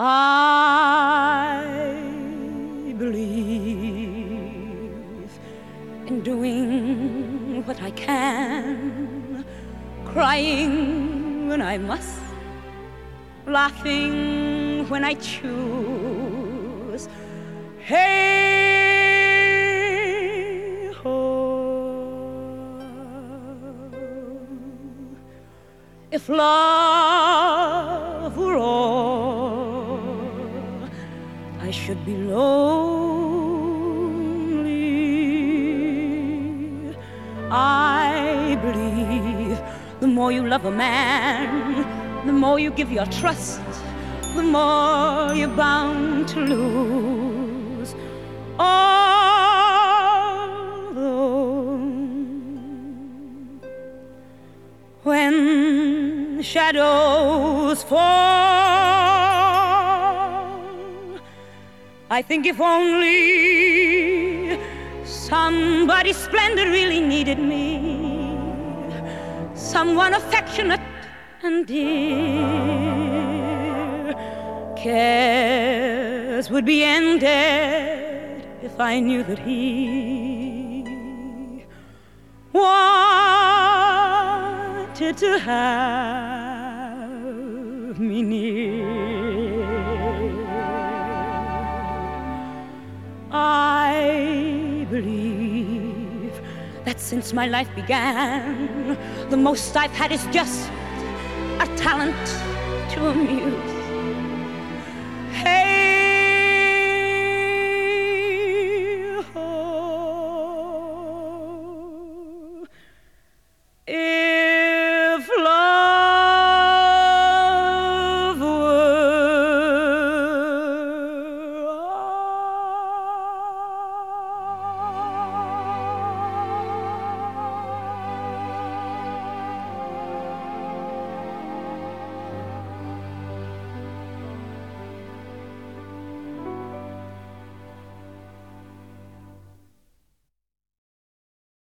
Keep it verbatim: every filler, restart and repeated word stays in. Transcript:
I believe in doing what I can, crying when I must, laughing when I choose. Hey ho, if love were all, I should be lonely. I believe the more you love a man, the more you give your trust, the more you're bound to lose. Although when shadows fall, I think if only somebody splendid really needed me, someone affectionate and dear, cares would be ended if I knew that he wanted to have me near. I believe that since my life began, the most I've had is just a talent to amuse.